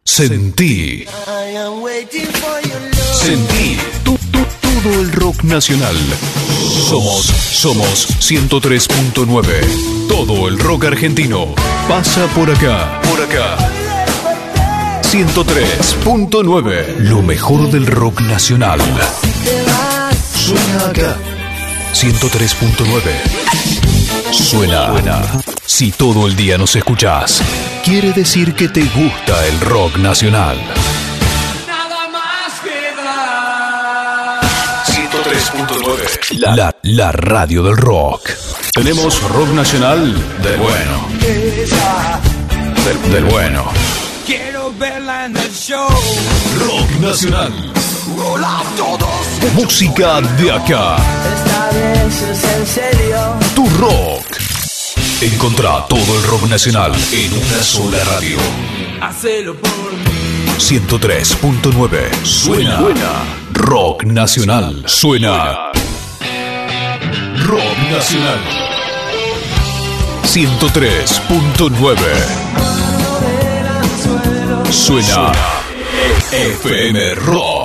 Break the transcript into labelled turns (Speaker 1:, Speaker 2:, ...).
Speaker 1: Sentí. Sentí todo el rock nacional. Somos 103.9. Todo el rock argentino pasa por acá. 103.9. Lo mejor del rock nacional suena acá. 103.9. Suena. Si todo el día nos escuchás, quiere decir que te gusta el rock nacional.
Speaker 2: Nada más que dar.
Speaker 1: 103.9. La radio del rock. Tenemos rock nacional del bueno. Del bueno.
Speaker 2: Quiero verla en el show.
Speaker 1: Rock nacional. Música de acá.
Speaker 3: Esta vez es en serio.
Speaker 1: Tu rock. Encontrá todo el rock nacional en una sola radio.
Speaker 2: Hacelo por mí.
Speaker 1: 103.9. Suena. Rock nacional. Suena. Rock nacional. 103.9. Suena. FM Rock.